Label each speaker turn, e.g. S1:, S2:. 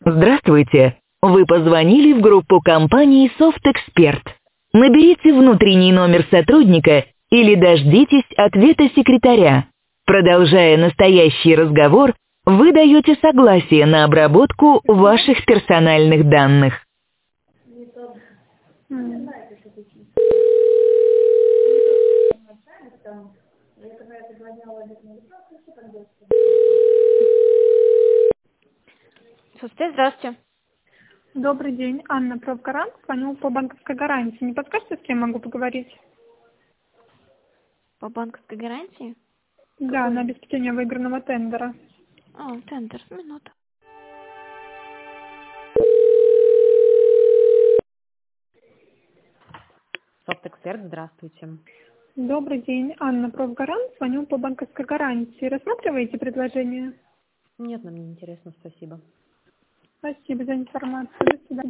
S1: Здравствуйте! Вы позвонили в группу компании «Софтэксперт». Наберите внутренний номер сотрудника или дождитесь ответа секретаря. Продолжая настоящий разговор, вы даете согласие на обработку ваших персональных данных.
S2: Здравствуйте.
S3: Добрый день, Анна Правгарант, звоню по банковской гарантии. Не подскажете, с кем могу поговорить?
S2: По банковской гарантии?
S3: Да,
S2: Какой?
S3: на обеспечение выигранного тендера.
S2: Тендер, минуту.
S4: Софтэксперт, здравствуйте.
S3: Добрый день, Анна Правгарант, звоню по банковской гарантии. Рассматриваете предложение?
S4: Нет, нам не интересно, спасибо.
S3: Спасибо за информацию. До свидания.